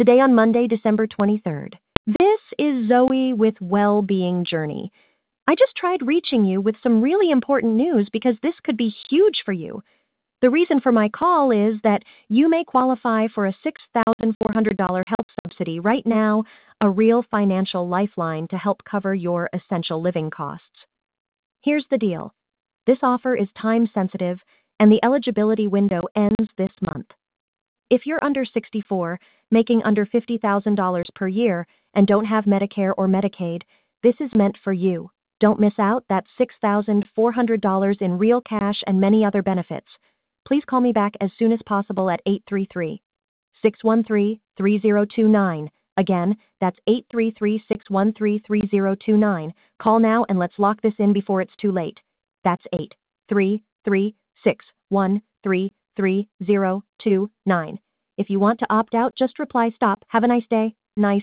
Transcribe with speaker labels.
Speaker 1: Today on Monday, December 23rd. This is Zoe with Well-Being Journey. I just tried reaching you with some really important news because this could be huge for you. The reason for my call is that you may qualify for a $6,400 health subsidy right now, a real financial lifeline to help cover your essential living costs. Here's the deal. This offer is time sensitive and the eligibility window ends this month. If you're under 64, making under $50,000 per year, and don't have Medicare or Medicaid, this is meant for you. Don't miss out. That's $6,400 in real cash and many other benefits. Please call me back as soon as possible at 833-613-3029. Again, that's 833-613-3029. Call now and let's lock this in before it's too late. That's 833-613-3029. If you want to opt out, just reply stop. Have a nice day. Nice.